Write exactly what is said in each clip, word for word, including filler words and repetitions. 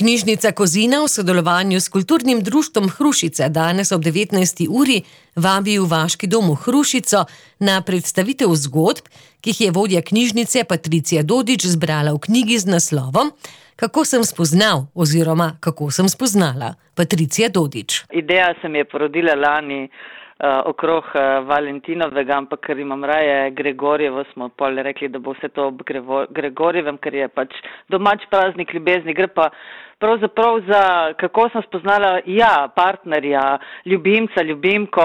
Knjižnica Kozina v sodelovanju s Kulturnim društvom Hrušica danes ob devetnajsti uri vabi v Vaški dom v Hrušico na predstavitev zgodb, ki jih je vodja knjižnice Patricija Dodič zbrala v knjigi z naslovom Kako sem spoznal oziroma Kako sem spoznala. Patricija Dodič. Ideja se mi je porodila lani uh, okrog uh, Valentinovega, ampak ker imam raje Gregorjevo, smo pol rekli, da bo vse to ob Gregorjevem, ker je pač domač praznik ljubezni, gre pa pravzaprav za, kako sem spoznala, ja, partnerja, ljubimca, ljubimko,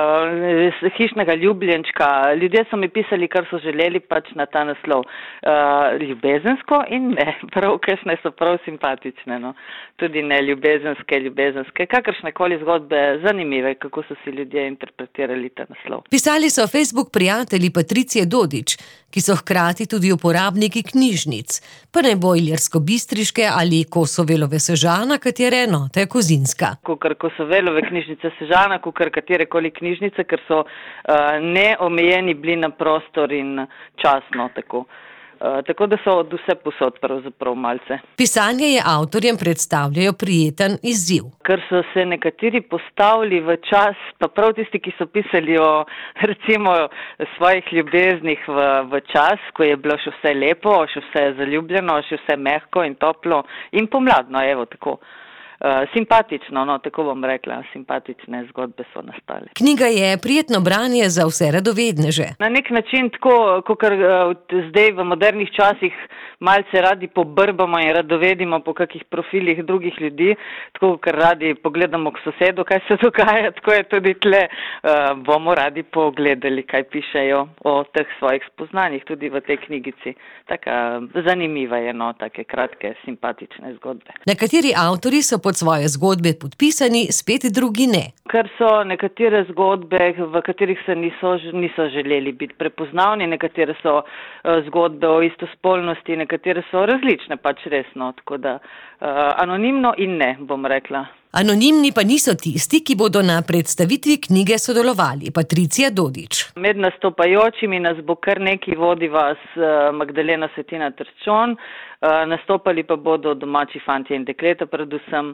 uh, hišnega ljubljenčka. Ljudje so mi pisali, kar so želeli pač na ta naslov. Uh, ljubezensko in ne, prav kakšne so prav simpatične, no. Tudi ne ljubezenske, ljubezenske, kakršnekoli zgodbe zanimive, kako so si ljudje interpretirali ta naslov. Pisali so Facebook prijatelji Patricije Dodič, ki so hkrati tudi uporabniki knjižnic, pa ne bo Ilirsko-Bistriške ali Kosovelove Sežana, katere enote je Kozinska. Kakor Kosovelove knjižnice Sežana, kakor katerekoli knjižnice, ker so uh, neomejeni bili na prostor in časno tako. Uh, tako da so od vse posod pravzaprav malce. Pisanje je avtorjem predstavljajo prijeten izziv. Ker so se nekateri postavili v čas, pa prav tisti, ki so pisali o recimo svojih ljubeznih v, v čas, ko je bilo še vse lepo, še vse zaljubljeno, še vse mehko in toplo in pomladno, evo tako. Uh, simpatično, no, tako bom rekla, simpatične zgodbe so nastale. Knjiga je prijetno branje za vse radovedneže. Na nek način tako, kakor uh, zdaj v modernih časih malce radi pobrbamo in radovedimo po kakih profilih drugih ljudi, tako ker radi pogledamo k sosedu, kaj se dogaja, tako je tudi tle, uh, bomo radi pogledali, kaj pišejo o teh svojih spoznanjih tudi v tej knjigici. Taka zanimiva je, no, take kratke, simpatične zgodbe. Nekateri avtori so pod svoje zgodbe podpisani, spet drugi ne. Ker so nekatere zgodbe, v katerih se niso, niso želeli biti prepoznavni, nekatere so uh, zgodbe o istospolnosti, nekatere so različne, pač resno, tako da uh, anonimno in ne, bom rekla. Anonimni pa niso tisti, ki bodo na predstavitvi knjige sodelovali. Patricija Dodič. Med nastopajočimi nas bo kar nekaj, vodi vas Magdalena Svetina Trčon, nastopali pa bodo domači fantje in dekleta, predvsem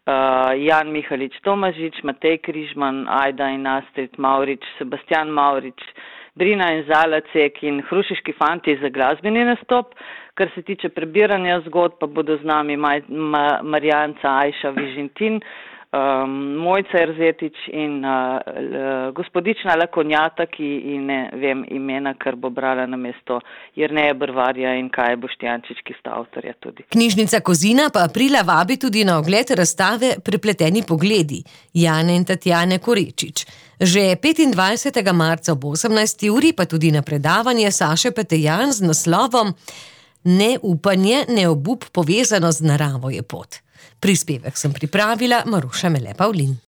Jan Mihalič Tomažič, Matej Križman, Ajda in Astrid Mavrič, Sebastian Mavrič, Brina in Zalacek in hrušiški fantje za glasbeni nastop. Kar se tiče prebiranja zgodb, pa bodo z nami Maj, Ma, Marjanca Ajša Vižintin, um, Mojca Erzetič in uh, l, gospodična Lakonjata, ki ne vem imena, ker bo brala na mesto Jerneja Brvarja in Kaje Boštjančič, ki sta avtorja tudi. Knjižnica Kozina pa aprila vabi tudi na ogled razstave Prepleteni pogledi Jane in Tatjane Korečič. Že petindvajsetega marca ob osemnajsti uri pa tudi na predavanje Saše Petejan z naslovom Ne upanje, ne obup, povezano z naravo je pot. Prispevek sem pripravila Maruša Mele Pavlin.